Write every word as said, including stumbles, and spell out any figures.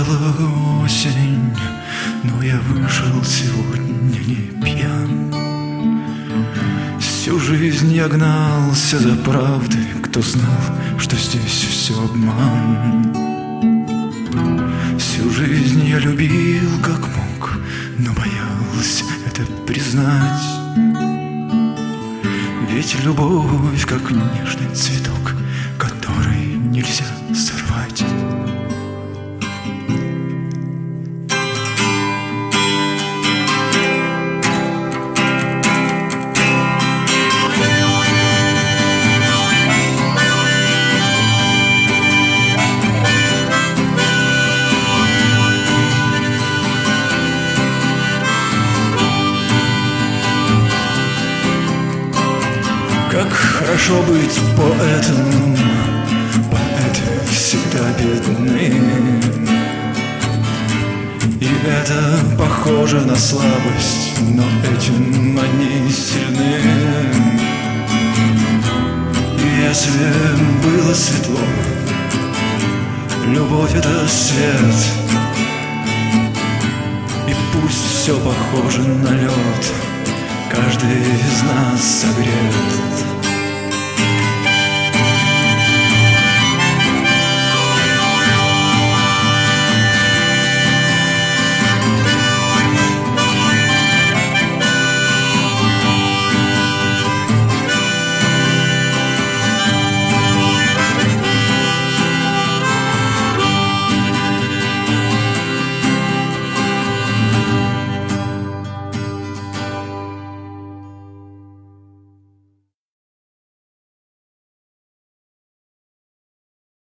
Стояла осень, но я вышел сегодня не пьян. Всю жизнь я гнался за правдой, кто знал, что здесь все обман. Всю жизнь я любил как мог, но боялся это признать. Ведь любовь как нежный цветок, который нельзя сорвать. Как хорошо быть поэтом, поэты всегда бедны. И это похоже на слабость, но этим они сильны. И если было светло, любовь — это свет. И пусть все похоже на лед, каждый из нас согрет.